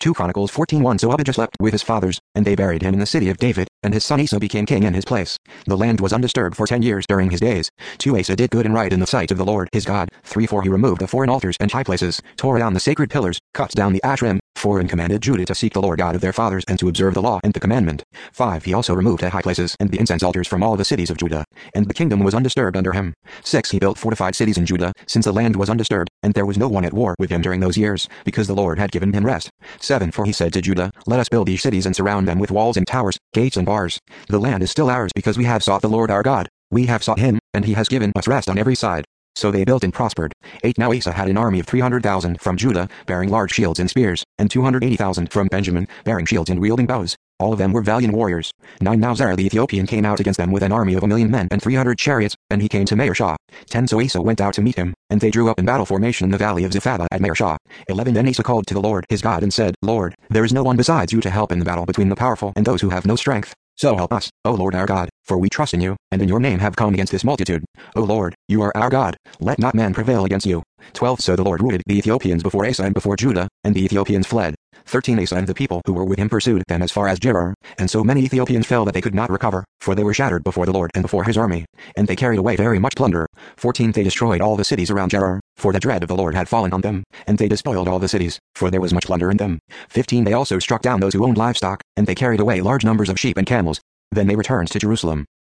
2 Chronicles 14:1. So Abijah slept with his fathers, and they buried him in the city of David, and his son Asa became king in his place. The land was undisturbed for 10 years during his days. 2 Asa did good and right in the sight of the Lord his God. 3 4 He removed the foreign altars and high places, tore down the sacred pillars, cut down the Asherim. 4 And commanded Judah to seek the Lord God of their fathers and to observe the law and the commandment. 5 He also removed the high places and the incense altars from all the cities of Judah, and the kingdom was undisturbed under him. 6 He built fortified cities in Judah, since the land was undisturbed, and there was no one at war with him during those years, because the Lord had given him rest. 7 For he said to Judah, Let us build these cities and surround them with walls and towers, gates and bars. The land is still ours because we have sought the Lord our God. We have sought him, and he has given us rest on every side. So they built and prospered. 8 Now Asa had an army of 300,000 from Judah, bearing large shields and spears, and 280,000 from Benjamin, bearing shields and wielding bows. All of them were valiant warriors. 9 Now Zerah the Ethiopian came out against them with an army of 1,000,000 men and 300 chariots, and he came to Maarshah. 10 So Asa went out to meet him, and they drew up in battle formation in the valley of Zephathah at Maarshah. 11 Then Asa called to the Lord his God and said, Lord, there is no one besides you to help in the battle between the powerful and those who have no strength. So help us, O Lord our God, for we trust in you, and in your name have come against this multitude. O Lord, you are our God, let not man prevail against you. 12 So the Lord routed the Ethiopians before Asa and before Judah, and the Ethiopians fled. 13 Asa and the people who were with him pursued them as far as Gerar, and so many Ethiopians fell that they could not recover, for they were shattered before the Lord and before his army, and they carried away very much plunder. 14 They destroyed all the cities around Gerar, for the dread of the Lord had fallen on them, and they despoiled all the cities, for there was much plunder in them. 15 They also struck down those who owned livestock, and they carried away large numbers of sheep and camels. Then they returned to Jerusalem.